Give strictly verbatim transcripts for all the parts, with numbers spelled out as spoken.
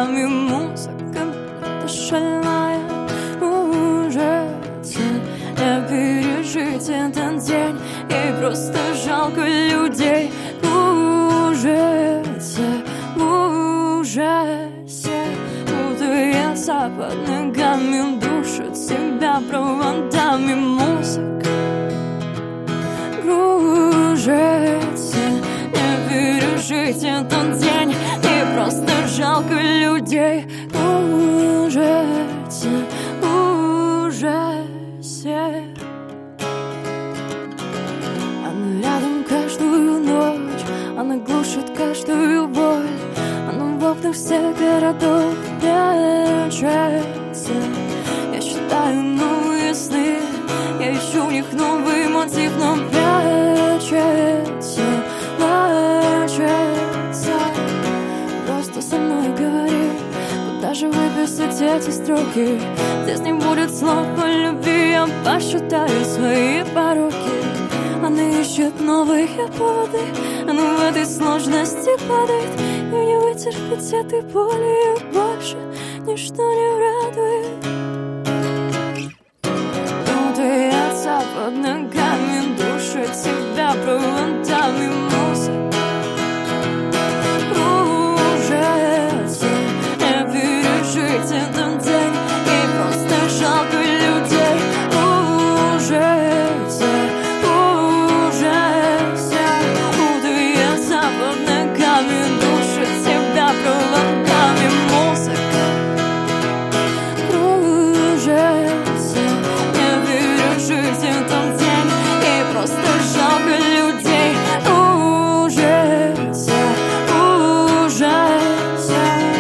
ногами музыка будто шальная. Кружится, не пережить этот день, ей просто жалко людей. Кружится в ужасе, путается под ногами, душит себя проводами музыка. Кружится, не пережить этот день, ей просто жалко людей. Кружится в ужасе. Она рядом каждую ночь, она глушит каждую боль, она в окнах всех городов прячется. Я считаю новые сны, я ищу в них новый мотив, но прячется, прячется. Просто со мной говори, куда же выписать эти строки. Здесь не будет слов о любви, я посчитаю свои пороки. Она ищет новые поводы, она в этой сложности падает. И не вытерпеть этой боли, ее больше ничто не радует. Путается под ногами, душит себя проводами музыка. Кружится, не пережить этот день, ей просто жалко людей. Кружится, душит себя проводами музыка. Кружится, не пережить этот день, ей просто жалко людей. Кружится, ужаса.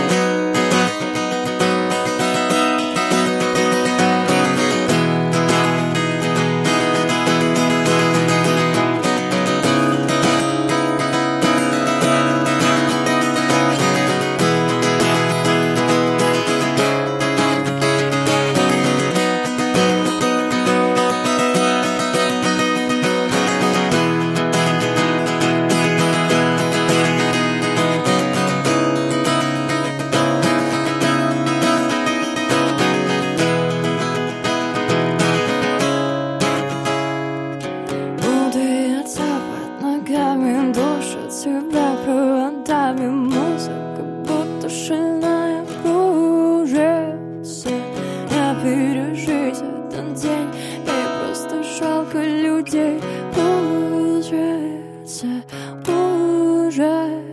Душит себя проводами музыка, будто шальная. Кружится, не пережить этот день, ей просто жалко людей. Кружится, ужас.